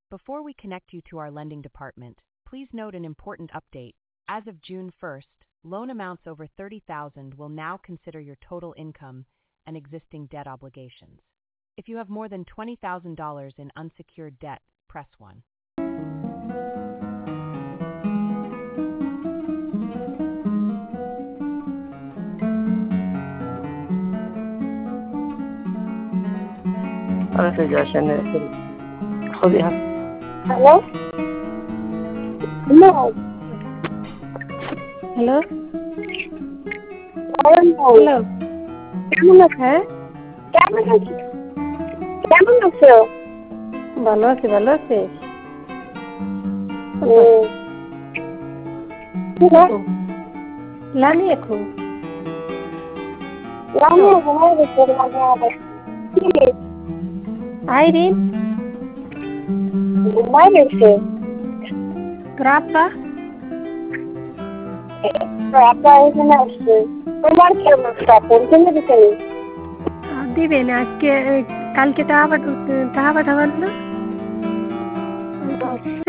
Before we connect you to our lending department, please note an important update. As of June 1st, loan amounts over $30,000 will now consider your total income and existing debt obligations. If you have more than $20,000 in unsecured debt, press 1. Hello? No. Hello No. Hello কেমন আছো? হ্যাঁ কেমন আছো? কেমন আছো? ভালো আছি ভালো আছি লানি এখন লামিয়া ঘুমাই গেছে লামিয়া কি আইরিন ঘুমাই গেছে গ্রাফা আপা এখানে আসছে তোমার কি অবস্থা পেনশন দিতে দিবেন আজকে কালকে টাকা পাঠাবেন না